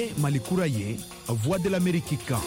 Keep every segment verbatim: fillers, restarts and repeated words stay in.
ye Mali kura ye Voix de l'Amérique kan.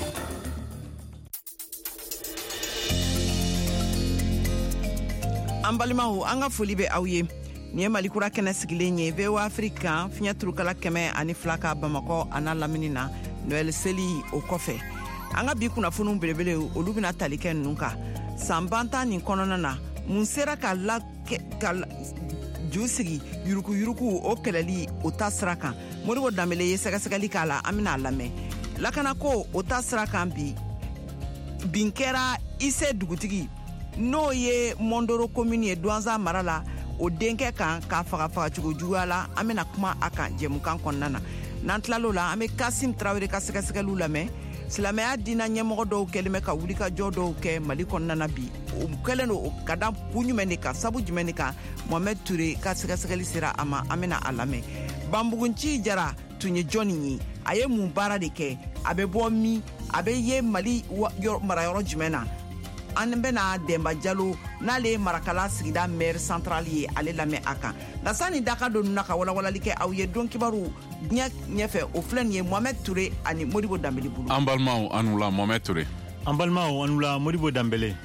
An balimaw an ka foli bɛ aw ye. Ni ye Mali kura kɛnɛ sigilen ye V O A Afrique kan fiɲɛ turukala kɛmɛ ani fila ka Bamakɔ a n'a lamini na Noël seli o kɔfɛ. An ka bi kunnafoniw belebele olu bɛna tali kɛ ninnu kan. San bantan nin kɔnɔna na mun sera ka la ka ju sigi yuruku yuruku o kɛlɛli o ta sira kan. Modibo Dambele ye sɛgɛsɛgɛli k'a la an bɛna lamɛn. Lakana ko o ta sira kan bi bin kɛra Ise dugutigi n'o ye Mondoro commune ye Douanza mara la o denkɛ kan k'a faga faga cogo juguya la an bɛna kuma a kan jɛmukan kɔnɔna na. N'an tilal'o la an bɛ Kasim Traoré ka sɛgɛsɛgɛliw lamɛn. Silamɛya diina ɲɛmɔgɔ dɔw kɛlen bɛ ka wulikajɔ dɔw kɛ Mali kɔnɔna na bi. O kɛlen don ka da kun jumɛn de kan sabu jumɛn de kan Mohamed Touré ka sɛgɛsɛgɛli sera a ma an bɛna a lamɛn. Banbugunci Jara tun ye jɔnni ye a ye mun baara de kɛ a bɛ bɔ min a bɛ ye Mali marayɔrɔ jumɛn na an bɛna Demba Jalo n'ale ye Marakala sigida maire central ye ale lamɛn a kan. Lasani daka don na ka walawalali kɛ aw ye don kibaru diɲɛ ɲɛfɛ o filɛ nin ye Mohamed Touré ani Modibo Dambele bolo. An balimaw anu la Mohamed Touré. An balimaw anu la Modibo Dambele.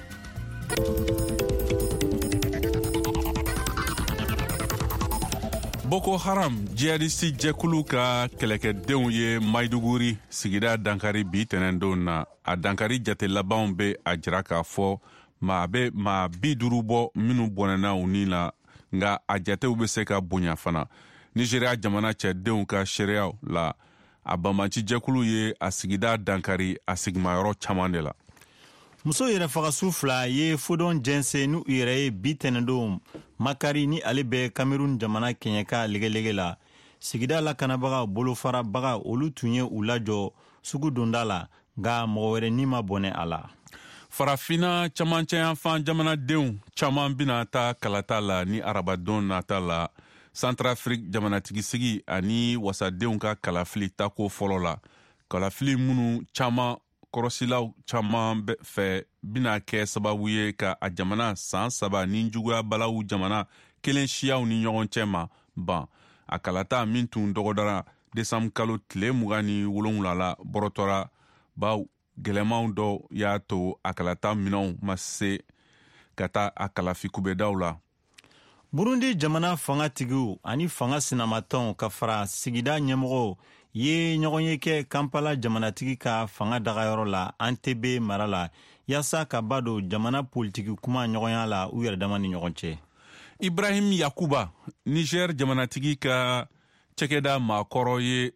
Boko Haram jihadiste jɛkulu ka kɛlɛkɛdenw ye Maiduguri sigida dankari bi tɛnɛndon na a dankari jate labanw bɛ a jira k'a fɔ maa bɛ maa bi duuru bɔ minnu bɔnɛna u ni la nka a jatew bɛ se ka bonya fana. Nigeria jamana cɛdenw ka seereyaw la a banbanci jɛkulu ye a sigida dankari a sigimayɔrɔ caman de la. Muso yɛrɛfagasu fila ye fodon jɛnse n'u yɛrɛ ye bi tɛnɛndon Makari ni ale bɛ Cameroun jamana kɛɲɛka legelege la. Sigida lakanabaga bolofarabaga olu tun ye u lajɔ sugu donda la nka mɔgɔ wɛrɛ ni ma bɔnɛ a la. Farafina camancɛyanfan jamanadenw caman bɛna ta kalata la ni arabadon nata la. Centrafrique jamanatigisi ani wasadenw ka kalafili tako fɔlɔ la. Kalafili minnu caman kɔrɔsilaw caman fɛ bina kɛ sababu ye ka a jamana san saba ni juguya balawu jamana kelen siyaw ni ɲɔgɔn cɛ ma ban. A kalata min tun dɔgɔdara desanbu kalo tile mugan ni wolonwula la bɔrɔtɔra baw gɛlɛmanw dɔ y'a to a kalata minɛnw ma se ka taa a kalafi kubɛdaw la. Burundi jamana fangatigiw ani fanga sinamatɔnw ka fara sigida ɲɛmɔgɔw ye ɲɔgɔn ye kɛ Kampala jamanatigi ka fanga dagayɔrɔ la Entebbe mara la yasa ka ba don jamana politiki kuma ɲɔgɔnya la u yɛrɛ dama ni ɲɔgɔn cɛ. Ibrahim Yakuba Niger jamanatigi ka cɛkɛda maakɔrɔ ye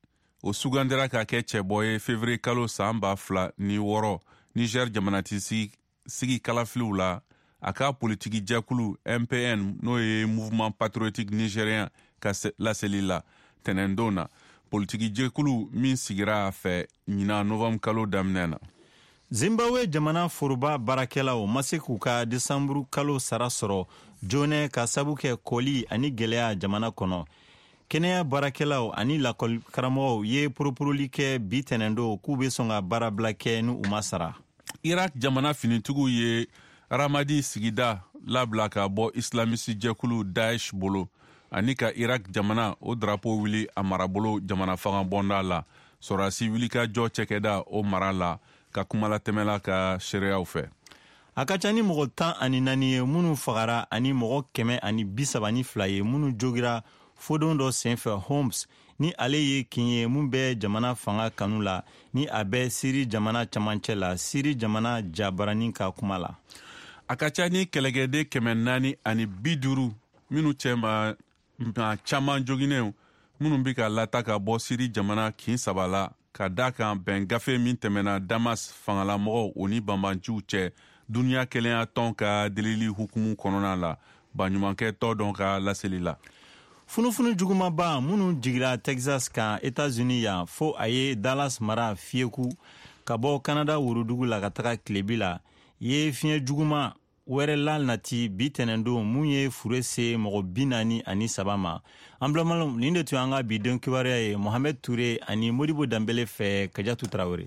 o sugandira ka kɛ cɛbɔ ye février kalo san ba fila ni wɔɔrɔ Niger jamanatigi sigi kalafiliw la a ka politiki jɛkulu M P N n'o ye Mouvement Patriotique Nigérien ka laseli la tɛnɛndon na. Politiki jɛkulu min sigira a fɛ ɲina novembre kalo daminɛ na. Zimbabwe jamana foroba baarakɛlaw ma se k'u ka desanburu kalo sara sɔrɔ joonɛ ka sabu kɛ kɔli ani gɛlɛya jamana kɔnɔ. Kɛnɛya baarakɛlaw ani lakɔli karamɔgɔw ye poroporoli kɛ bi tɛnɛndon k'u bɛ sɔn ka baara bila kɛ ni u ma sara. Irak jamana finitigiw ye Ramadi sigida labila ka bɔ islamisi jɛkulu Daesh bolo. Ani ka Irak jamana o drapeau wili a marabolo jamana fanga bonda la. Sorasi wili ka jɔ cɛkɛda o mara la ka kumala tɛmɛla ka seereyaw fɛ. A ka ca ni mɔgɔ tan ani naani ye minnu fagara ani mɔgɔ kɛmɛ ani bi saba ni fila ye minnu jogira fodon dɔ senfɛ Homs ni ale ye kin ye mun bɛ jamana fanga kanu la ni a bɛ Siri jamana camancɛ la Siri jamana jabaranin ka kuma la. A ka ca ni kɛlɛkɛden kɛmɛ naani ani bi duuru minnu cɛ ma nka caman joginenw minnu bɛ ka lata ka bɔ Siri jamana kin saba la ka da kan bɛn gafe min tɛmɛna Damas fangalamɔgɔw o ni banbanciw cɛ duniya kelenya tɔn ka delili hukumu kɔnɔna la baɲumankɛ tɔ dɔn ka laseli la. Funufunu jugumaba minnu jigira Texas kan États-Unis yan fo a ye Dallas mara fiyeku ka bɔ Canada worodugu la ka taga Tilebi la ye fiɲɛ juguma wɛrɛ la nati bi tɛnɛndon mun ye fure se mɔgɔ bi naani ani saba ma. An bilamalo nin de tun an ka bi don kibaruya ye Mohamed Touré ani Modibo Dambele fɛ Kajatu Traoré.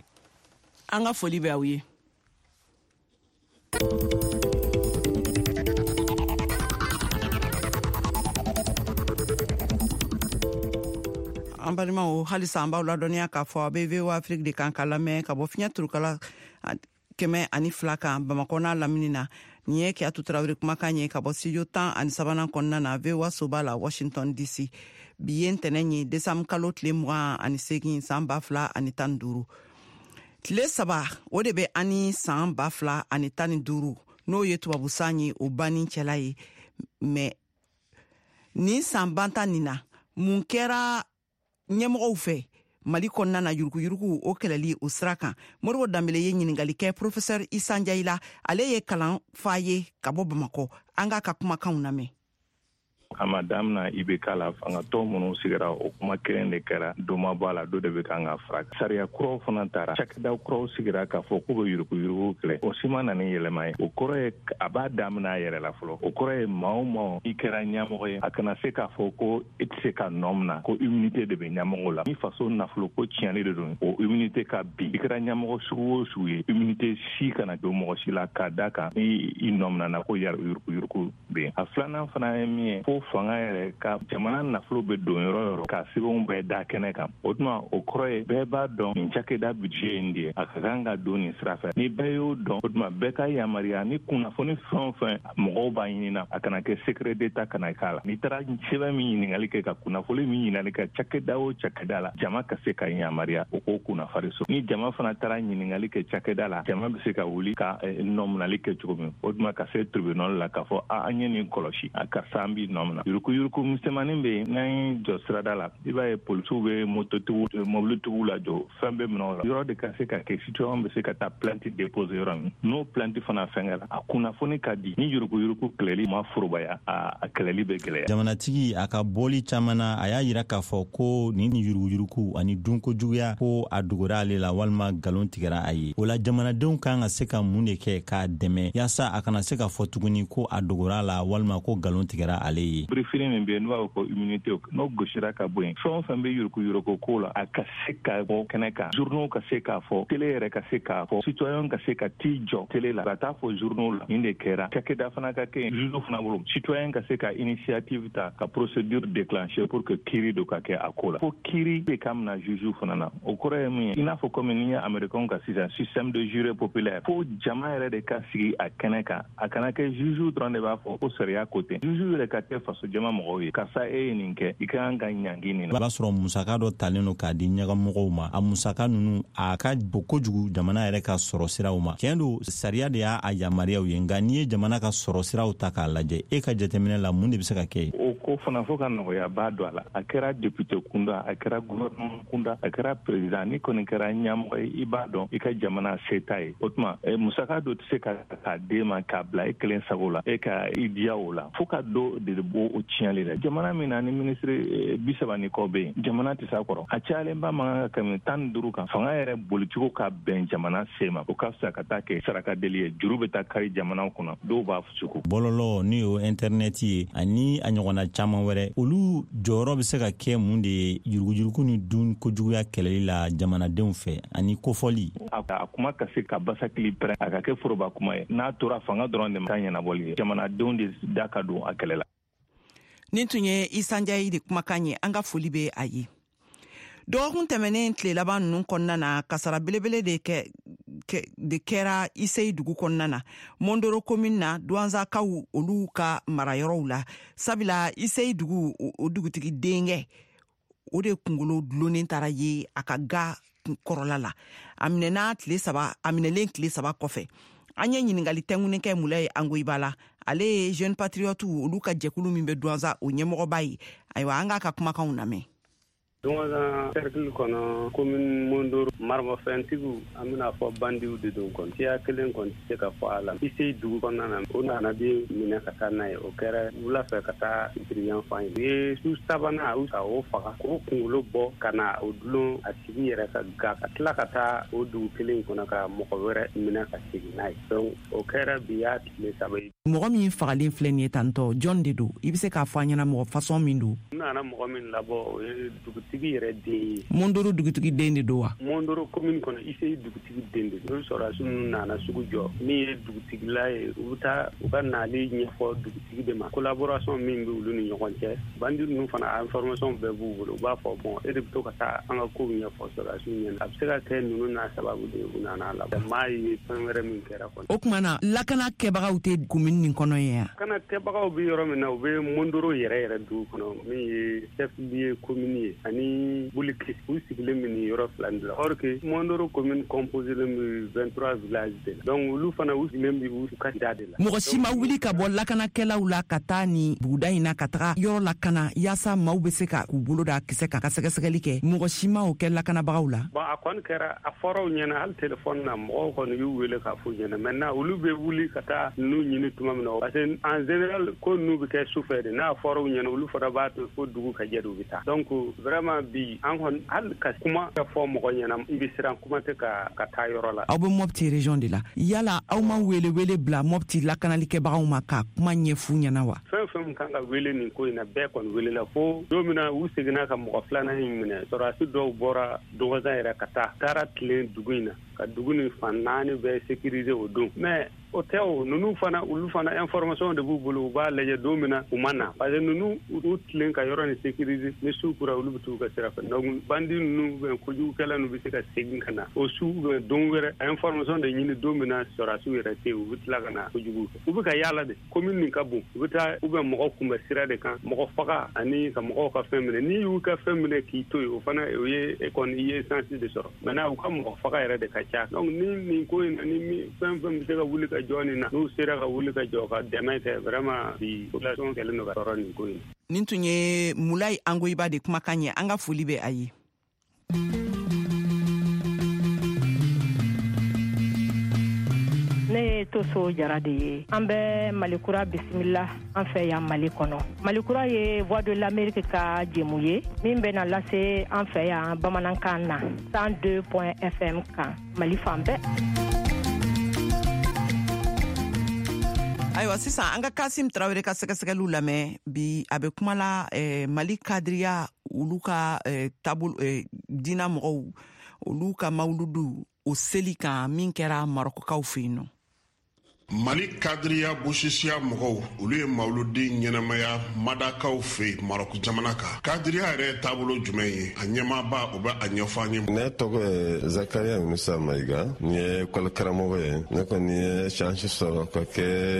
An ka foli bɛ aw ye. ambalima o halisa amba la dɔniya k'a fɔ a bɛ V O A Afrique de kan ka lamɛn ka bɔ fiɲɛ turukala kɛmɛ ani fila kan Bamakɔ n'a lamini na. Nin ye Kiyatu Tarawele kumakan ye ka bɔ studio tan ani sabanan kɔnɔna na V O A soba la Washington D C. Bi ye ntɛnɛn ye décembre kalo tile mugan ani segin san ba fila ani tan ni duuru. Tile saba o de bɛ ani san ba fila ani tan ni duuru n'o ye tubabu san ye o banni cɛla ye. Mais ni san bantan nin na mun kɛra ɲɛmɔgɔw fɛ Mali kɔnɔna na yuruguyurugu o kɛlɛli o sira kan. Moribo Danbele ye ɲiningali kɛ professeur Isa Njayila, ale ye kalan fa ye ka bɔ Bamakɔ. An ka ka kumakanw lamɛn. A ma damina I B K la fangatɔ minnu sigira o kuma kelen de kɛra dɔ ma bɔ a la dɔ de bɛ kan ka fara sariya kuraw fana taara cakɛda kuraw sigira k'a fɔ k'u bɛ yuruguyurugu kɛlɛ o si ma na ni yɛlɛma ye o kɔrɔ ye a b'a damina a yɛrɛ la fɔlɔ o kɔrɔ ye maa o maa I kɛra ɲɛmɔgɔ ye a kana se k'a fɔ ko I tɛ se ka nɔ minɛ ko immunité de bɛ ɲɛmɔgɔ la ni faso nafolo ko tiɲɛli de don o immunité ka bin I kɛra ɲɛmɔgɔ sugu o sugu ye immunité si kana don mɔgɔ si la k'a da kan ni I nɔ minɛna ko yuruguyurugu bɛ yen a filanan fana ye min ye fo fanga yɛrɛ ka jamana nafolo bɛ don yɔrɔ yɔrɔ ka sɛbɛnw bɛɛ da kɛnɛ kan o tuma o kɔrɔ ye bɛɛ b'a dɔn nin cakɛda budget in de ye a ka kan ka don nin sira fɛ ni bɛɛ y'o dɔn o tuma bɛɛ ka yamaruya ni kunnafoni fɛn o fɛn mɔgɔw b'a ɲinina a kana kɛ secret d'état kana k'a la n'i taara sɛbɛn min ɲininkali kɛ ka kunnafoni min ɲininkali kɛ cakɛda o cakɛda la jama ka se ka yamaruya o k'o kunnafari so ni jama fana taara ɲininkali kɛ cakɛda la jama bɛ se ka wuli ka nɔminali kɛ cogo min o tuma ka se tribunal la k'a fɔ an ye nin kɔlɔsi a karisa an b'i nɔmina yuruguyurugu misɛnmanin bɛ yen n'an ye jɔ sirada la I b'a ye polisiw bɛ mototigiw mobilitigiw lajɔ fɛn bɛ minɛ o la yɔrɔ de ka se ka kɛ citoyen bɛ se ka taa plainte déposer yɔrɔ min n'o plainte fana fɛngɛla a kunnafoni ka di ni yuruguyurugu kɛlɛli ma forobaya a kɛlɛli bɛ gɛlɛya. Jamanatigi a ka bɔli caman na a y'a yira k'a fɔ ko nin yuruguyurugu ani dunkojuguya ko a dogora ale la walima nkalon tigɛra a ye o la jamanadenw kan ka se ka mun de kɛ k'a dɛmɛ yaasa a kana se ka fɔ tuguni ko a dogora la walima ko nkalon tigɛra ale ye. Briefing min bɛ yen n'o b'a fɔ ko immunité n'o gosira ka bɔ yen fɛn o fɛn bɛ yuruguyurugu ko la a ka se ka bɔ kɛnɛ kan journaux ka se k'a fɔ télé yɛrɛ ka se k'a fɔ citoyen ka se ka t'i jɔ télé la ka taa fɔ journaux la nin de kɛra cakɛda fana ka kɛ juge fana bolo citoyen ka se ka initiative ta ka procédure déclencher pour que kiiri do ka kɛ a ko la fo kiiri bɛ ka mina juge fana na o kɔrɔ ye min ye i n'a fɔ comme ni ye américain ka sisan système de juré populaire fo jama yɛrɛ de ka sigi a kɛnɛ kan a kana kɛ juge dɔrɔn de b'a fɔ ko sariya ko ten juge yɛrɛ ka kɛ faso jama mɔgɔw ye karisa e ye nin kɛ I ka kan ka ɲangi nin na. O b'a sɔrɔ musaka dɔ talen don k'a di ɲɛgamɔgɔw ma a musaka ninnu a ka bon kojugu jamana yɛrɛ ka sɔrɔ siraw ma tiɲɛ don sariya de y'a yamaruyaw ye nka n'i ye jamana ka sɔrɔ siraw ta k'a lajɛ e ka jateminɛ la mun de bɛ se ka kɛ. O ko fana fo ka nɔgɔya b'a don a la a kɛra député kunda a kɛra gouvernement kunda a kɛra président ni kɔni kɛra ɲɛmɔgɔ ye I b'a dɔn I ka jamana se t'a ye o tuma musaka dɔ tɛ se ka k'a d'e ma k'a bila e kelen sago la e ka I diya o la fo ka dɔ de bɔ o tiɲɛli la jamana min na ni ministre bi saba ni kɔ bɛ yen jamana tɛ s'a kɔrɔ a cayalenba man ka kɛmɛ tan ni duuru kan fanga yɛrɛ bolicogo ka bɛn jamana se ma o ka fisa ka taa kɛ saraka deli ye juru bɛ taa kari jamana kɔnɔ dɔw b'a sugu. Bɔlɔlɔ ni o internet ye ani a ɲɔgɔnna caman wɛrɛ olu jɔyɔrɔ bɛ se ka kɛ mun de ye yuruguyurugu ni dun kojuguya kɛlɛli la jamanadenw fɛ ani kofɔli. A kuma ka se ka basakili pɛrɛn a ka kɛ foroba kuma ye n'a tora fanga dɔrɔn de ma taa ɲɛnabɔli ye jamanadenw de da ka don a kɛlɛ la. Nin tun ye Isa Njayi de kumakan ye an ka foli bɛ a ye. Dɔgɔkun tɛmɛnen tile laban ninnu kɔnɔna na kasara belebele de kɛ de kɛra Iseyi dugu kɔnɔna na Mondoro commune na Douanzakaw olu ka marayɔrɔw la sabula Iseyi dugu o dugutigi denkɛ o de kunkolo dulonnen taara ye a ka ga kɔrɔla la a minɛna tile saba a minɛlen tile saba kɔfɛ an ye ɲiningali tɛnkunin kɛ Mulaye Angoyiba la ale ye jeune patriote olu ka jɛkulu min bɛ Douanza o ɲɛmɔgɔba ye ayiwa an k'a ka kumakanw lamɛn. Douanza cercle kɔnɔ commune Mondoro maramafɛntigiw an bɛna fɔ bandiw de don kɔni siya kelen kɔni tɛ se ka fɔ a la Iseyi dugu kɔnɔna na o nana de minɛ ka taa n'a ye o kɛra wula fɛ ka taa fitiriyan fan ye u ye su sabanan a ka o faga k'o kunkolo bɔ ka na o dulon a sigi yɛrɛ ka ga ka tila ka taa o dugu kelen kɔnɔ ka mɔgɔ wɛrɛ minɛ ka segin n'a ye donc o kɛra bi y'a tile saba ye. Mɔgɔ min fagalen filɛ nin ye tantɔ John de don i bɛ se k'a fɔ an ɲɛna mɔgɔ façon min don. N nana mɔgɔ min labɔ o ye dugutigi dugutigi yɛrɛ den ye. Mondoro dugutigi den de don wa? Mondoro commune kɔnɔ Ise dugutigi den de don. Sɔrɔdasiw ninnu nana sugu jɔ min ye dugutigila ye u bɛ taa u ka nali ɲɛfɔ dugutigi de ma collaboration min bɛ olu ni ɲɔgɔn cɛ bandi ninnu fana information bɛɛ b'u bolo u b'a fɔ bon e de bɛ to ka taa an ka kow ɲɛfɔ sɔrɔdasiw ɲɛna a bɛ se ka kɛ ninnu n'a sababu de u nana la maa ye fɛn wɛrɛ min kɛra kɔni. O tuma na lakana kɛbagaw tɛ commune nin kɔnɔ ye yan? Lakana kɛbagaw bɛ yɔrɔ min na u bɛ Mondoro yɛrɛ yɛrɛ dugu kɔnɔ min ye chef lieu commune ye ani Buliki u sigilen bɛ nin yɔrɔ fila de la or que Mondoro commune composé de vingt-trois villages de la donc olu fana u sigilen bɛ u ka da de la. Mɔgɔ si ma wuli ka bɔ lakanakɛlaw la ka taa ni buguda in na ka taga yɔrɔ lakana yaasa maaw bɛ se ka k'u bolo da kisɛ kan ka sɛgɛsɛgɛli kɛ mɔgɔ si ma o kɛ lakanabagaw la? Bon a kɔni kɛra a fɔraw ɲɛna hali téléphone na mɔgɔw kɔni y'u wele k'a fɔ ɲɛna maintenant olu bɛ wuli ka taa ninnu ɲini tuma min na parce que en général ko ninnu bɛ kɛ sufɛ de n'a fɔraw ɲɛna olu fana b'a to fo dugu ka jɛ de u bɛ taa donc vraiment bi an kɔni hali ka kuma ka fɔ mɔgɔ ɲɛna i bɛ siran kuma tɛ ka ka taa yɔrɔ la. Aw bɛ Mopti région de la yala aw ma wele wele bila Mopti lakanalikɛbagaw ma ka kuma ɲɛfu ɲɛna wa? Fɛn fɛn kan ka wele nin ko in na bɛɛ kɔni wele la fo don min na u seginna ka mɔgɔ filanan in minɛ sɔrɔdasi dɔw bɔra dɔgɔzan yɛrɛ ka taa taara tilen dugu in na ka dugu nin fan naani bɛɛ sécuriser o don mais o tɛ o ninnu fana olu fana information de b'u bolo u b'a lajɛ don min na u ma na parce que ninnu u tilen ka yɔrɔ nin sécuriser ni su kura olu bɛ t'u ka sira fɛ donc bandi ninnu bɛ kojugukɛla ninnu bɛ se ka segin ka na o su bɛ don wɛrɛ a information de ɲini don min na sɔrɔdasiw yɛrɛ tɛ u bɛ tila ka na kojugu kɛ u bɛ ka yaala de commune nin ka bon u bɛ taa u bɛ mɔgɔ kunbɛn sira de kan mɔgɔ faga ani ka mɔgɔw ka fɛn minɛ n'i y'u ka fɛn minɛ k'i to yen o fana o ye e kɔni i ye essence de sɔrɔ maintenant u ka mɔgɔ faga yɛrɛ de ka ca donc ni nin ko in na ni fɛn fɛn bɛ se ka wuli ka jɔ nin na n'u sera ka wuli ka jɔ ka dɛmɛ kɛ vraiment bi population kɛlen don ka tɔɔrɔ nin ko in. Nin tun ye Mulayi Angoyiba de kumakan ye an ka foli bɛ a ye. Ne ye Toso Jara de ye an bɛ Malikura bisimila an fɛ yan Mali kɔnɔ. Malikura ye Voix de l'Amérique ka jɛmu ye min bɛna lase an fɛ yan bamanankan na cent deux point F M kan Mali fan bɛɛ. Ayiwa sisan an ka Kasim Tarawele ka sɛgɛsɛgɛliw lamɛn bi a bɛ kuma la eh, Mali kadiriya olu ka eh, taabolo eh, diina mɔgɔw olu ka mawuludu o seli kan min kɛra Marɔkɔkaw fɛ yen nɔ. Mali kadiriya bosisiya mɔgɔw olu ye mawuludi ɲɛnamaya madakaw fɛ Marɔku jamana kan. Kadiriya yɛrɛ taabolo jumɛn ye a ɲɛmaaba o bɛ a ɲɛfɔ an ye. Ne tɔgɔ ye Zakariya Musa Mayiga n ye école karamɔgɔ ye ne kɔni ye chance sɔrɔ ka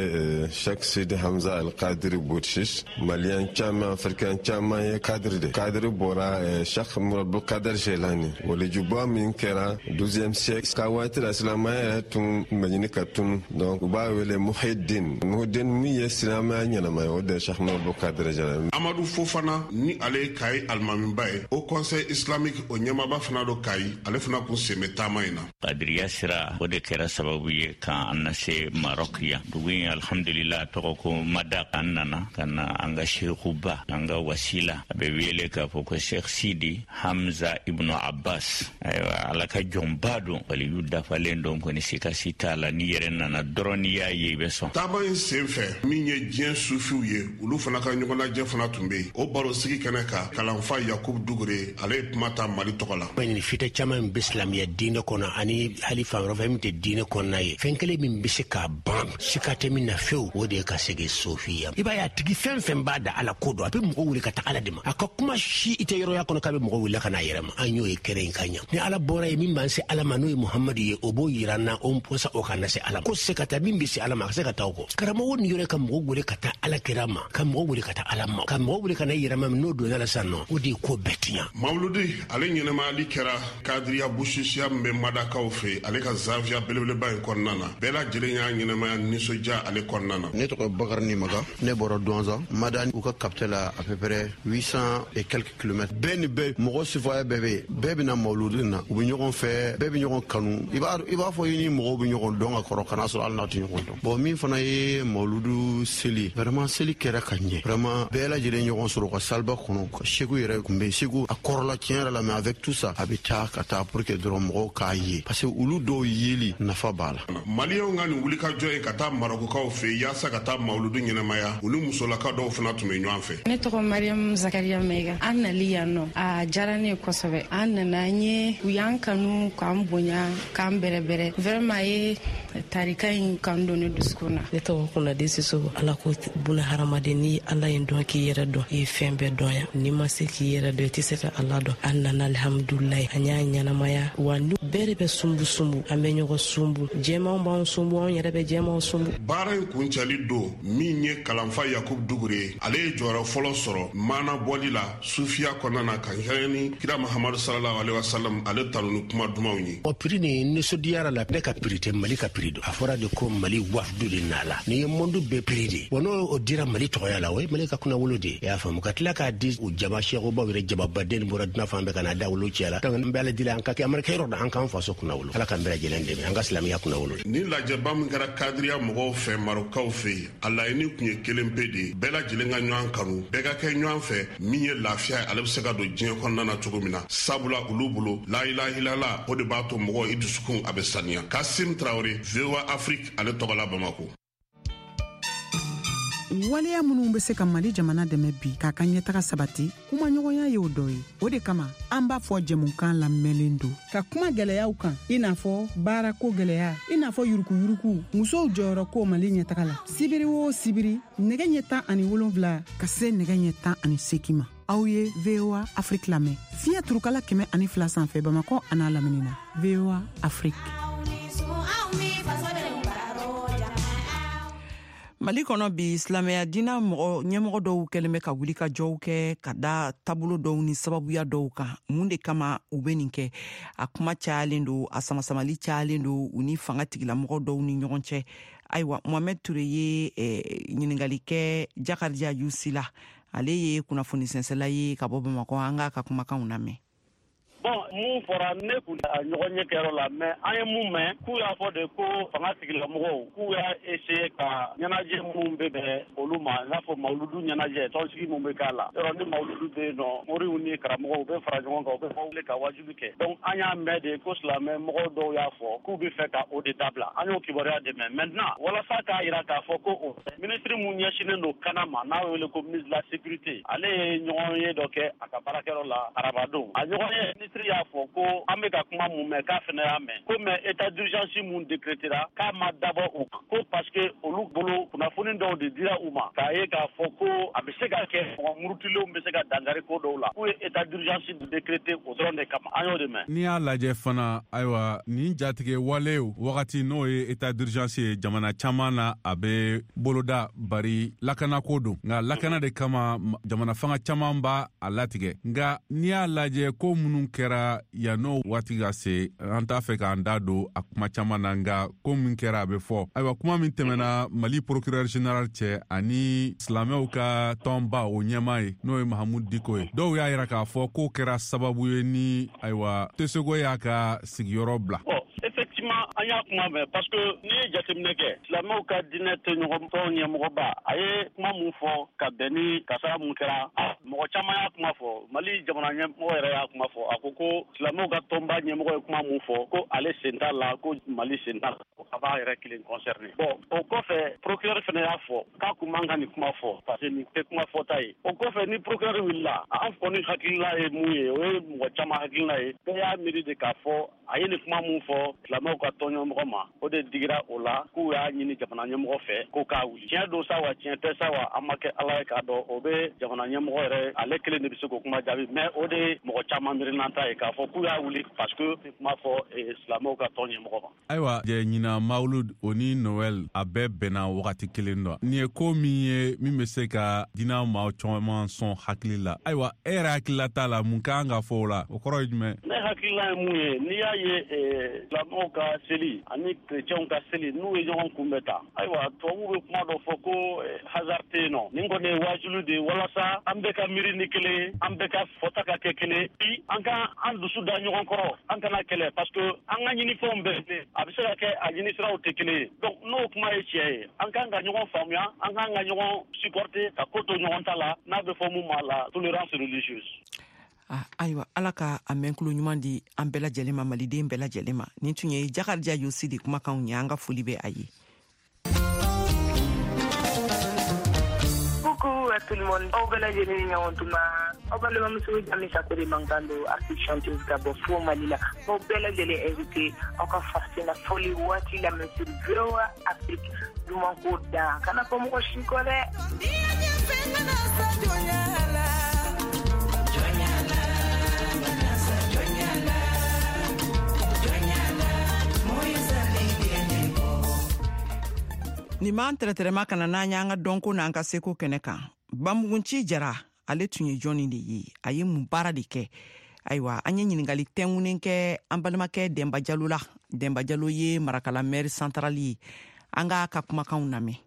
kɛ Cheikh Sidi Hamza Al Kadiri Boutchis maliyɛn caman africain caman ye kadiri de kadiri bɔra Cheikh Murabu Kader Jelani walijuba min kɛra douzième siècle ka waati la silamɛya yɛrɛ tun bɛ ɲini ka tunu donc b'a wele Muhiddin Muhiddin min ye silamɛya ɲɛnama ye o de Cheikh Murabu Kader Jelani. Amadu Fofana ni ale ye Kayi alimamiba ye au conseil islamique o ɲɛmaaba fana do Kayi ale fana kun sɛmɛ taama in na. Kadiriya sira o de kɛra sababu ye kan an na se Marɔk yan dugu in alhamdulillah tɔgɔ ko Mada an nana ka na an ka shekuba an ka wasila a bɛ wele k'a fɔ ko Cheikh Sidi Hamza Ibn Abbas ayiwa ala ka jɔnba don waliyu dafalen don kɔni sikasi t'a la ni yɛrɛ nana dɔrɔn ni y'a ye i bɛ sɔn. Taama in senfɛ min ye diɲɛ sufiw ye olu fana ka ɲɔgɔnlajɛ fana tun bɛ yen o baro sigi kɛnɛ kan kalanfa Yakubu Dugure ale ye kuma ta Mali tɔgɔ la. Nin fita caman bɛ silamɛya diinɛ kɔnɔ ani hali fan wɛrɛ fɛ min tɛ diinɛ kɔnɔna ye fɛn kelen min bɛ se k'a ban sika tɛ min na fewu o de ye ka segin sofiya. I b'a ye a tigi fɛn fɛn b'a da ala ko dɔn a bɛ mɔgɔ wuli ka taa ala de ma a ka kuma si i tɛ yɔrɔya kɔnɔ k'a bɛ mɔgɔ wuli ka n'a yɛrɛ ma an y'o ye kɛrɛ in ka ɲɛ ni ala bɔra ye min b'an se ala ma n'o ye Muhamadu ye o b'o yira n na o pɔsa o kana se ala ma ko se ka taa min bɛ se ala ma a ka se ka taa o kɔ karamɔgɔ nin yɔrɔ ka mɔgɔ wuli ka taa ala kira ma ka mɔgɔ wuli ka taa ala ma ka mɔgɔ wuli ka na yɛrɛ ma n'o donna la sisan nɔ o de ye ko bɛɛ tiɲɛ. Mawuludi ale ɲɛnamayali kɛra kadiriya busisiya min bɛ madakaw fɛ ale ka zaviya belebeleba in kɔnɔna na bɛɛ lajɛlen y'a ɲɛnamaya nisɔndiya ale kɔnɔna na. Ne tɔgɔ Bakari Nimaga ne bɔra Douanza Madani u ka capitale la à peu près huit cents et quelques kilomètres bɛɛ ni bɛɛ mɔgɔ sifoya bɛɛ bɛ bɛɛ bɛ na mawuludi na u bɛ ɲɔgɔn fɛ bɛɛ bɛ ɲɔgɔn kanu i b'a i b'a fɔ i ni mɔgɔw bɛ ɲɔgɔn dɔn ka kɔrɔ kana sɔrɔ hali n'a tɛ ɲɔgɔn ɲɔgɔn dɔn bon min fana ye mawludu seli vraiment seli kɛra ka ɲɛ vraiment bɛɛ lajɛlen ɲɔgɔn sɔrɔ ka salba kɔnɔ ka segu yɛrɛ kun bɛ segu a kɔrɔla tiɲɛ yɛrɛ la mais avec tout ça a bɛ taa ka taa pour que dɔrɔn mɔgɔw k'a ye parce que olu dɔw yeli nafa b'a la maliyɛnw ka nin wulikajɔ ye ka taa marokokaw fɛ yaasa ka taa mawludu ɲɛnamaya olu musolaka dɔw fana tun bɛ ɲɔgɔn fɛ ne tɔgɔ mariam zakariya mɛga an nali yan nɔ a diyara ne kosɛbɛ an nana an ye u y'an kanu k'an bonya k'an bɛrɛbɛrɛ vraiment ye tarika in kan don ne dusukun na ne tɔgɔ Kunade Sisogo ala ko buna hadamaden ni ala ye dɔn k'i yɛrɛ dɔn i ye fɛn bɛɛ dɔn ya ni ma se k'i yɛrɛ dɔn i tɛ se ka ala dɔn an nana alhamdulilayi an y'a ɲɛnamaya wa ni bɛɛ de bɛ sunbu sunbu an bɛ ɲɔgɔn sunbu jɛmanw b'an sunbu an yɛrɛ bɛ jɛmanw sunbu baara in kuncɛli don min ye kalanfa Yakubu Dugure ale ye jɔyɔrɔ fɔlɔ sɔrɔ maana bɔli la sufiya kɔnɔna na ka ɲɛɲɛ ni kira Muhamadu sallallahu alaihi wasallam ale tanu ni kuma dumanw ye o prix ni nisɔndiyara la ne ka prix tɛ Mali ka prix don a fɔra de ko Mali wafdu de nala ni ye monde bɛɛ prix de wa n'o o dira Mali tɔgɔya la o ye Mali ka kunnawolo de y'a faamu ka tila k'a di o jama sɛkobaw yɛrɛ jababaden bɔra dunan fan bɛɛ ka na da wolo cɛ la donc n bɛ ala deli an ka kɛ Amerika yɔrɔ da an k'an faso kunnawolo ala k'an bɛɛ lajɛlen dɛmɛ an ka silamɛya kunnawolo ni lajɛba min kɛra kadiriya mɔgɔw fɛ marokaw fɛ a laɲini kun ye kelen pe de bɛɛ lajɛlen ka ɲɔgɔn kanu bɛɛ ka kɛ ɲɔgɔn fɛ min ye lafiya ye ale bɛ se ka don diɲɛ kɔnɔna na cogo min na sabula olu bolo la ilaha illallah o de b'a to mɔgɔw i dusukun a bɛ saniya Kasim Traoré V O A Afrique ale tɔgɔ la Bamako waleya minnu bɛ se ka Mali jamana dɛmɛ bi k'a ka ɲɛtaga sabati kuma ɲɔgɔnya ye o dɔ ye o de kama an b'a fɔ jɛmukan lamɛnlen don ka kuma gɛlɛyaw kan i n'a fɔ baarako gɛlɛya i n'a fɔ yurukuyuruku musow jɔyɔrɔ ko Mali ɲɛtaga la sibiri o sibiri nɛgɛ ɲɛ tan ani wolonwula ka se nɛgɛ ɲɛ tan ani seegin ma aw ye V O A Afrique lamɛn fiɲɛ turukala kɛmɛ ani fila sanfɛ Bamakɔ a n'a lamini na V O A Afrique. Mali kɔnɔ bi silamɛya diina mɔgɔ ɲɛmɔgɔ dɔw kɛlen bɛ ka wuli ka jɔw kɛ ka da taabolo dɔw ni sababuya dɔw kan mun de kama u bɛ nin kɛ a kuma cayalen don a samasamali cayalen don u ni fanga tigilamɔgɔ dɔw ni ɲɔgɔn cɛ ayiwa Mohamed Ture ye eh, ɲininkali kɛ Jakarija Yusi la ale ye kunnafoni sɛnsɛla ye ka bɔ Bamakɔ an ka ka kumakanw lamɛn. Bon, mun fɔra ne kun a ɲɔgɔn ɲɛ kɛyɔrɔ la mais an ye mun mɛn k'u y'a fɔ de ko fanga tigilamɔgɔw k'u y'a essayer ka ɲɛnajɛ minnu bɛ bɛn olu ma i n'a fɔ mawuludu ɲɛnajɛ tɔnsigi min bɛ k'a la yɔrɔ ni mawuludu bɛ yen nɔ moriw ni karamɔgɔw u bɛ fara ɲɔgɔn kan u bɛ wuli ka wajibi kɛ donc an y'a mɛn de ko silamɛ mɔgɔw dɔw y'a fɔ k'u bɛ fɛ ka o de dabila an y'o kibaruya de mɛn maintenant walasa k'a jira k'a fɔ ko o ministre mun ɲɛsinnen don kana ma n'a wele ko ministre de la sécurité ale ye ɲɔgɔn ye dɔ kɛ a ka baarakɛyɔrɔ la arabadon a ɲɔgɔn ye ministre y'a fɔ ko an bɛ ka kuma mun mɛn k'a fana y'a mɛn ko mais état d'urgence mun décrétera k'a ma dabɔ o kan ko parce que olu bolo kunnafoni dɔw de dira u ma k'a ye k'a fɔ ko a bɛ se ka kɛ mɔgɔ murutilenw bɛ se ka dankari ko dɔw la k'u ye état d'urgence décrété o dɔrɔn de kama an y'o de mɛn. N'i y'a lajɛ fana ayiwa nin jatigɛ walew wagati n'o ye état d'urgence ye jamana caman na a bɛ boloda bari lakanako don nka lakana de kama jamana fanga caman b'a a latigɛ nka n'i y'a lajɛ ko minnu kɛra yan'o waati ka se an t'a fɛ k'an da don a kuma caman na nka ko min kɛra a bɛ fɔ ayiwa kuma min tɛmɛna Mali procureur général cɛ ani silamɛw ka tɔnba o ɲɛmaa ye n'o ye Mahamudu Diko ye dɔw y'a jira k'a fɔ ko kɛra sababu ye ni ayiwa Tesego y'a ka sigiyɔrɔ bila. Effectivement, an y'a kuma mɛn parce que n'i ye jateminɛ kɛ silamɛw ka diinɛ tɛ ɲɔgɔn tɔn ɲɛmɔgɔba a ye kuma mun fɔ ka bɛn ni kasara mun kɛra mɔgɔ caman y'a kuma fɔ Mali jamana ɲɛmɔgɔ yɛrɛ y'a kuma fɔ a ko ko silamɛw ka tɔnba ɲɛmɔgɔ ye kuma mun fɔ ko ale sen t'a la ko Mali sen t'a la a b'a yɛrɛ kelen concerné bon o kɔfɛ procureur fana y'a fɔ k'a kun man ka nin kuma fɔ parce que nin tɛ kuma fɔta ye o kɔfɛ ni procureur wulila an kɔni hakilila ye mun ye o ye mɔgɔ caman hakilila ye bɛɛ y'a miiri de k'a fɔ a ye nin kuma mun fɔ silamɛw ka tɔnɲɛmɔgɔ ma o de digira o la k'u y'a ɲini jamana ɲɛmɔgɔ fɛ ko k'a wuli tiɲɛ don sa wa tiɲɛ tɛ sa wa an ma kɛ ala ye k'a dɔn o bɛ jamana ɲɛmɔgɔ yɛrɛ ale kelen de bɛ se k'o kuma jaabi mais o de ye mɔgɔ caman miirinanta ye k'a fɔ k'u y'a wuli parce que kuma fɔ silamɛw ka tɔn ɲɛmɔgɔ ma. ayiwa ɲina Mawulud o ni Noël a bɛɛ bɛnna wagati kelen dɔ nin ye ko min ye min bɛ se ka diinɛ maaw caman sɔn hakili la ayiwa e yɛrɛ hakilila t'a la mun kan ka fɔ o la o kɔrɔ ye jumɛn. ne hakilila ye mun ye n'i y'a ye silamɛw ka seli ani chrétienw ka seli n'u ye ɲɔgɔn kunbɛn ta ayiwa tubabuw bɛ kuma dɔ fɔ ko hasard tɛ yen nɔ nin kɔni ye wajibi de ye walasa an bɛ ka miiri ni kelen an bɛɛ ka fɔta ka kɛ kelen bi an ka an dusu da ɲɔgɔn kɔrɔ an kana kɛlɛ parce que an ka ɲinifɛnw bɛɛ a bɛ se ka kɛ a ɲinisiraw tɛ kelen ye donc n'o kuma ye tiɲɛ ye an kan ka ɲɔgɔn faamuya an kan ka ɲɔgɔn supporter ka ko to ɲɔgɔn ta la n'a bɛ fɔ mun ma la tolérance religieuse. Ah, ayiwa ala ka a mɛnkulo ɲuman di an bɛɛ lajɛlen ma maliden bɛɛ lajɛlen ma nin tun ye Jakarija Yosi de kumakanw ye an ka foli bɛ a ye. Coucou à tout le monde. Au bala jeni nyawntuma. Au bala mamsu jami sakuri mangando artiste chanteuse Gabo Fo Malila. Au bala jeli invité au ka fascina folie wati la monsieur Groa Afrique du manko da. Kana ko mo shikole. Ni man tɛrɛtɛrɛma kana n'an y'an ka dɔnko n'an ka seko kɛnɛ kan Bamugunci Jara ale tun ye jɔnni de ye a ye mun baara de kɛ ayiwa an ye ɲiningali tɛnkunen kɛ an balimakɛ Demba Jalo la Demba Jalo ye Marakala maire centrale ye an ka ka kumakanw lamɛn.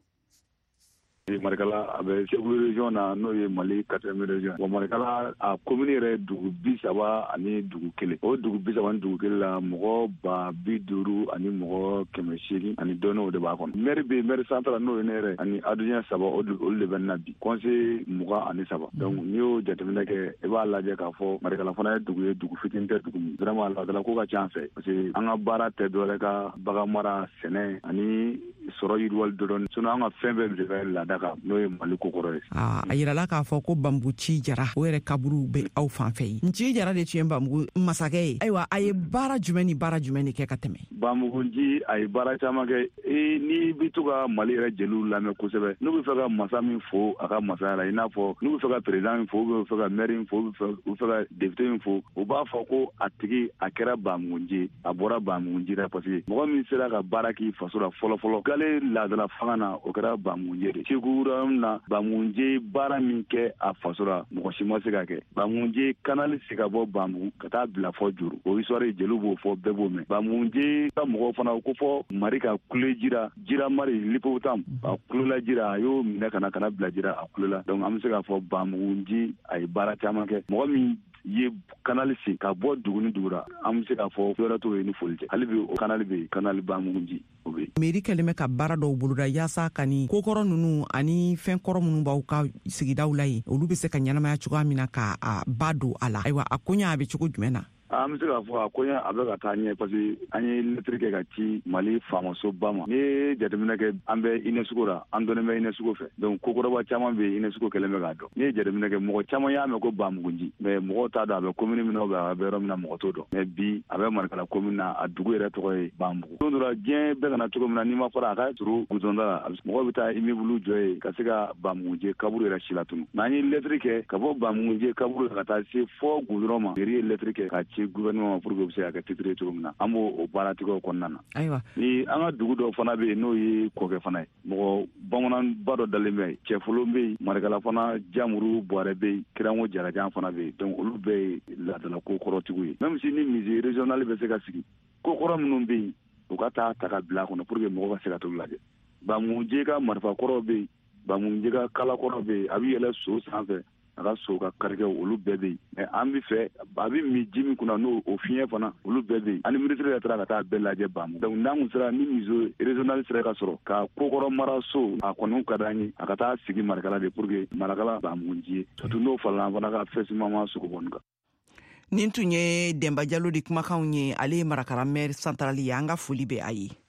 Marikala a bɛ Segu région na n'o ye Mali quatrième région. Bon Marikala a commune yɛrɛ dugu bi saba ani dugu kelen. O dugu bi saba ani dugu kelen la mɔgɔ ba bi duuru ani mɔgɔ kɛmɛ seegin ani dɔɔnin o de b'a kɔnɔ. Maire bɛ maire central n'o ye ne yɛrɛ ani adjoint saba olu de bɛ na bi. Conseil mugan ani saba. Donc n'i y'o jateminɛ kɛ i b'a lajɛ k'a fɔ Marikala fana ye dugu ye dugu fitinin tɛ dugu min. Vraiment laadala ko ka ca an fɛ parce que an ka baara tɛ dɔwɛrɛ ka bagan mara sɛnɛ ani sɔrɔ yiriwali dɔrɔn sinon an ka fɛn bɛɛ de bɛ laada kan n'o ye Mali kokɔrɔ ye. Ah, a yirala k'a fɔ ko Bamugunci Jara o yɛrɛ kaburu bɛ aw fan fɛ ye. Nci Jara de tun ye Bamugu masakɛ ye. Ayiwa a ye baara jumɛn ni baara jumɛn de kɛ ka tɛmɛ. Bamugunci a ye baara caman kɛ e ni bi to ka Mali yɛrɛ jeliw lamɛn kosɛbɛ n'u bɛ fɛ ka masa min fo a ka masaya la i n'a fɔ n'u bɛ fɛ ka président min fo u bɛ fɛ ka maire min fo u bɛ fɛ ka député min fo u b'a fɔ ko a tigi a kɛra Bamugunci a bɔra Bamugunci la parce que mɔgɔ min sera ka baara k'i faso la fɔlɔ-fɔlɔ gale laadala fanga na o kɛra Bamugunci de Segu na Bamugunci baara min kɛ a faso la mɔgɔ si ma se ka kɛ Bamugunci kanali se ka bɔ Bamugu ka taa bila fɔ Juru o histoire jeliw b'o fɔ bɛɛ b'o mɛn Bamugunci ka mɔgɔw fana ko fɔ Mari ka kule jira jira mari Lipotam a kulela jira a y'o minɛ kana kana bila jira a kulela donc an bɛ se k'a fɔ Bamugunci a ye baara caman kɛ mɔgɔ min ye kanali se ka bɔ dugu ni dugu la an bɛ se k'a fɔ fɛrɛ t'o ye ni foli tɛ hali bi o kanali bɛ yen kanali Bamugunci o bɛ yen. Mairie kɛlen bɛ ka baara dɔw boloda yaasa ka ni kokɔrɔ ninnu ani fɛn kɔrɔ minnu b'aw ka sigidaw la yen olu bɛ se ka ɲɛnamaya cogoya min na ka a ba don a la ayiwa a koɲa a bɛ cogo jumɛn na. An bɛ se k'a fɔ a koɲa a bɛ ka taa ɲɛ parce que an ye lettre kɛ ka ci Mali faamasoba ma. N'i ye jateminɛ kɛ an bɛ UNESCO la an dɔnnen bɛ UNESCO fɛ donc kokɔrɔba caman bɛ yen UNESCO kɛlen bɛ k'a dɔn. N'i ye jateminɛ kɛ mɔgɔ caman y'a mɛn ko Bamugunci mais mɔgɔw t'a dɔn a bɛ commune min na ou bien a bɛ yɔrɔ min na mɔgɔ t'o dɔn mais bi a bɛ Marikala commune na a dugu yɛrɛ tɔgɔ ye Bamugu. Don dɔ la diɲɛ bɛɛ kana cogo min na n'i ma fɔra a ka turu goudron da la mɔgɔw bɛ taa immeuble jɔ yen ka se ka Bamugunci kaburu yɛrɛ si latunu. Mais an ye lettre kɛ ka bɔ Bamugunci kaburu la ka taa se fɔ goudron ma mairie ye lettre kɛ ka ci gouvernement ma pour bɛ se ka kɛ titre cogo min na an b'o baaratigɛw kɔnɔna na. Ayiwa ni an ka dugu dɔ fana bɛ yen n'o ye kɔkɛ fana ye mɔgɔ bamananba dɔ dalen bɛ yen cɛfolo bɛ yen Marikala fana Jamuru Buwarɛ bɛ yen Kirango Jarajan fana bɛ yen donc olu bɛɛ ye laadala ko kɔrɔtigiw ye même si ni musée régional bɛ se ka sigi ko kɔrɔ minnu bɛ yen u ka taa ta ka bila a kɔnɔ pour que mɔgɔ ka se ka t'olu lajɛ Bamugunci ka marifa kɔrɔ bɛ yen Bamugunci ka kala kɔrɔ bɛ yen a bɛ yɛlɛ so sanfɛ a ka so ka karikɛ olu bɛɛ bɛ yen mais an bɛ fɛ a bɛ min ji min kunna n'o o fiɲɛ fana olu bɛɛ bɛ yen ani ministre yɛrɛ taara ka taa bɛɛ lajɛ Bamugu donc n'an kun sera ni musée régional sera ka sɔrɔ ka kokɔrɔ maraso a kɔni ka d'an ye a ka taa sigi Marikala de pour que Marikala Bamugunci ye surtout n'o fala an fana ka fɛsiman sogo bɔnni kan. Nin tun ye Demba Jalo de kumakanw ye ale ye Marakala maire centrale ye an ka foli bɛ a ye.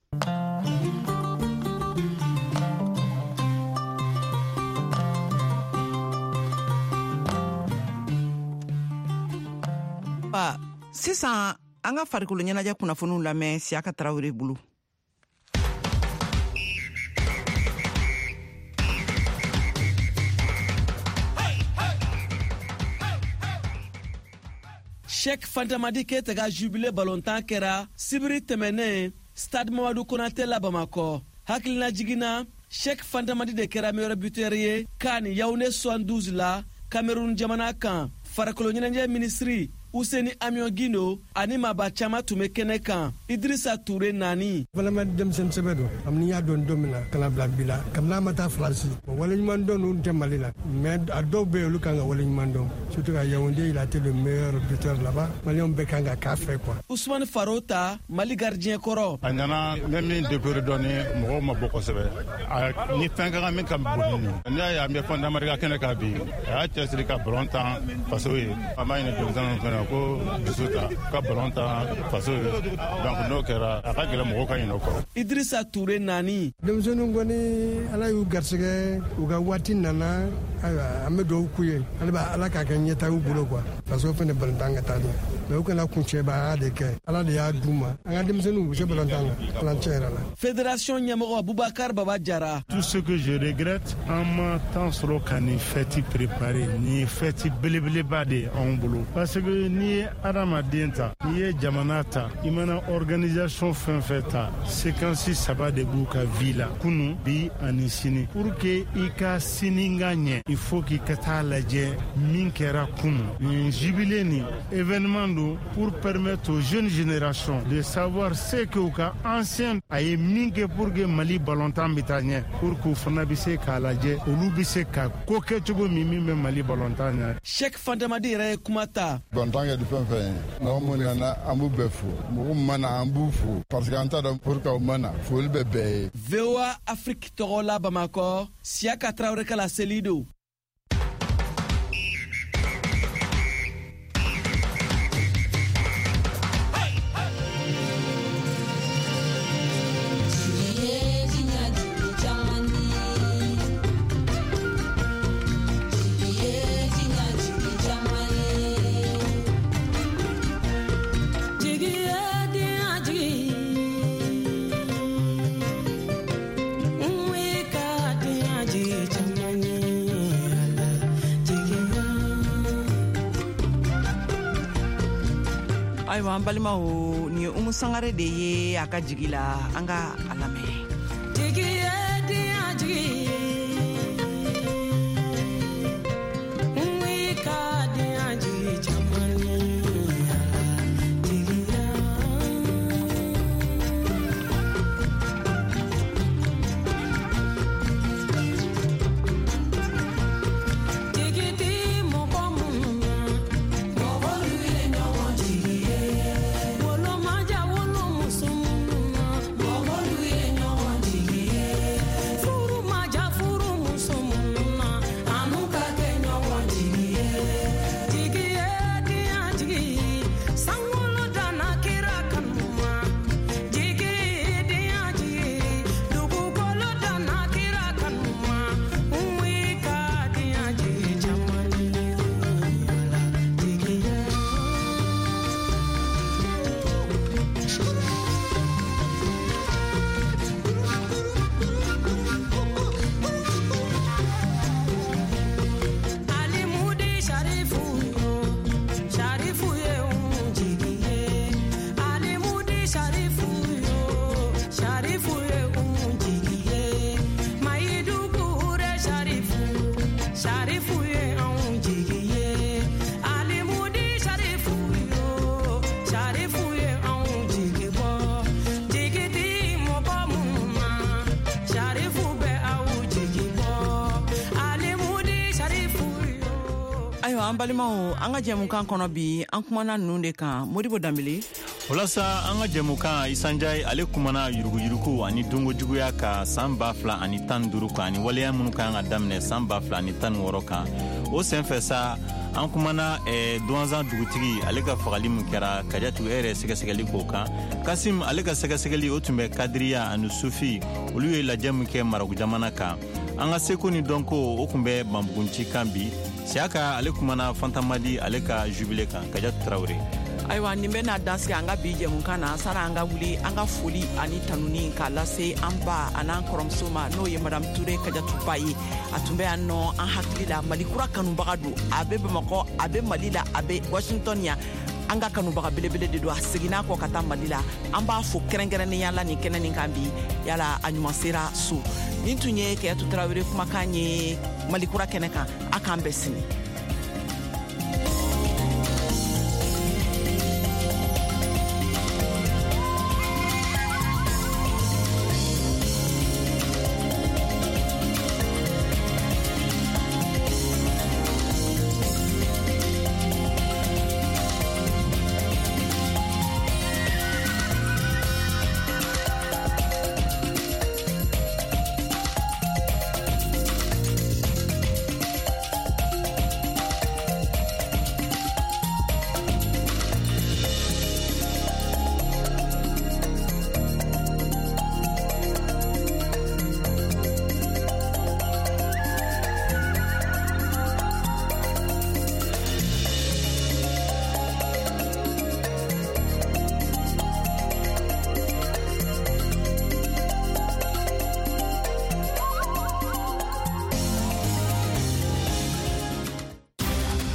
Sisan an ka farikolo ɲɛnajɛ kunnafoniw lamɛn Siyaka Tarawele bolo. Cheikh Fantamadi Keita ka jubilé ballontan kɛra sibiri tɛmɛnen Stade Mamadou Konaté la Bamakɔ. Hakilina jiginna Cheikh Fantamadi de kɛra meilleur buteur ye kan Yaoundé soixante-douze la Cameroun jamana kan farikolo ɲɛnajɛ ministri Useni Amiogino ani maba chama tun bɛ kɛnɛ kan Idrissa Touré nani. Balama denmisɛnnin sɛbɛ don amni y'a dɔn don min na kana bila bi la kabini ma taa Faransi waleɲuman dɔn ninnu tɛ Mali la mais a dɔw bɛ yen olu kan ka waleɲuman dɔn surtout ka Yaoundé il a été le meilleur buteur là-bas Maliens bɛɛ kan ka k'a fɛ quoi. Ousmane Farota Mali gardien kɔrɔ. A nana ne min découvrir dɔɔni mɔgɔw ma bɔ kosɛbɛ ni fɛn ka kan min ka bon ni y'a ye an bɛ fɔndamari ka kɛnɛ ka bi a y'a cɛsiri ka ballon tan faso ye an b'a ɲini denmisɛnninw fana ko dusu ta ka ballon tan faso ye donc n'o kɛra a ka gɛlɛn mɔgɔw ka ɲinɛ o kɔrɔ. Idrissa Touré nani. Denmisɛnninw kɔni ala y'u garisɛgɛ u ka waati nana ayiwa an bɛ dugawu k'u ye ale b'a ala k'a kɛ ɲɛta y'u bolo quoi parce que o fana ballon tan ka taa de mais u kana kuncɛbaya de kɛ ala de y'a d'u ma an ka denmisɛnninw u se ballon tan kan ala cɛ yɛrɛ la. Fédération ɲɛmɔgɔ Boubacar Baba Jara. Tout ce que je regrette an ma temps sɔrɔ ka nin fête préparer ni fête belebeleba de anw bolo parce que n'i ye adamaden ta n'i ye jamana ta i mana organisation fɛn fɛn ta séquence saba de b'u ka vie la kunu bi ani sini pour que i ka sini ka ɲɛ il faut k'i ka taa lajɛ min kɛra kunu nin jubilé ni événement don pour permettre aux jeunes générations de savoir ce que u ka ancien a ye min kɛ pour que Mali ballontan bɛ taa ɲɛ pour que u fana bɛ se k'a lajɛ olu bɛ se ka ko kɛ cogo min min bɛ Mali ballontan ɲɛ. Cheikh Fandamadi yɛrɛ ye kuma ta. Ballontan kɛ di fɛn fɛn ye mɔgɔ minnu nana an b'u bɛɛ fo mɔgɔ min mana an b'u fo parce que an t'a dɔn pour que u mana foli bɛ bɛɛ ye. V O A Afrique tɔgɔ la Bamakɔ Siaka Traoré ka la seli don. Ayiwa an balimaw ni Umu Sangare de ye a ka jigi la an ka a lamɛn. Jigi ye diɲɛ jigi nwi ka diɲɛ jigi caman ye jigiya jigiti mɔgɔ minnu na mɔgɔ ye ɲɔgɔn jigi ye wolomaja wolomuso minnu na mɔgɔ ye ɲɔgɔn jigi ye furumaja furumuso minnu na anu ka kɛ ɲɔgɔn jigi ye jigi ye diɲɛ jigi sankolo danna kira kanuma jigi diɲɛ jigi dugukolo danna kira kanuma nwi ka diɲɛ jigi caman ye jigi ye. Alimudi Sharifu yo, Sharifu ye un jigi ye. Alimudi Sharifu yo, Sharifu ye un jigi ye. Maiduguri Sharifu, Sharifu ye un jigi ye. Alimudi Sharifu yo, Sharifu ye un jigi bo. Jigiti mɔgɔ minnu na, Sharifu bɛ aw jigi bɔ. Alimudi Sharifu yo. Ayiwa an balimaw an ka jɛmukan kɔnɔ bi an kumana ninnu de kan Modibo Dambele. Walasa an ka jɛmukan Isanjai ale kumana yuruguyurugu ani dongo juguya ka san ba fila ani tan duuru kan ani waleya minnu kan ka daminɛ san ba fila ani tan wɔɔrɔ kan o senfɛ sa an kumana eh, Douanzan dugutigi ale ka fagali min kɛra Kajatu e yɛrɛ sɛgɛsɛgɛli k'o kan Kasim ale ka sɛgɛsɛgɛli o tun bɛ kadiriya ani sufi olu ye lajɛ min kɛ Maraku jamana kan an ka seko ni dɔnko o tun bɛ Banbugunci kan bi Siaka ale kumana Fantamadi ale ka jubile kan Kajatu Traoré. Ayiwa nin bɛ n'a dansigi an ka bi jɛmukan na sani an ka wuli an ka foli ani tanuni k'a lase an ba a n'an kɔrɔmuso ma n'o ye Madame Touré Kajatu ba ye a tun bɛ yan nɔ an hakili la Mali kura kanubaga don a bɛ Bamakɔ a bɛ Mali la a bɛ Washington yan an ka kanubaga belebele de don a seginna kɔ ka taa Mali la an b'a fo kɛrɛnkɛrɛnnenya la nin kɛnɛ nin kan bi yala a ɲuman sera so nin tun ye Kajatu Traoré kumakan ye Mali kura kɛnɛ kan a k'an bɛɛ sini.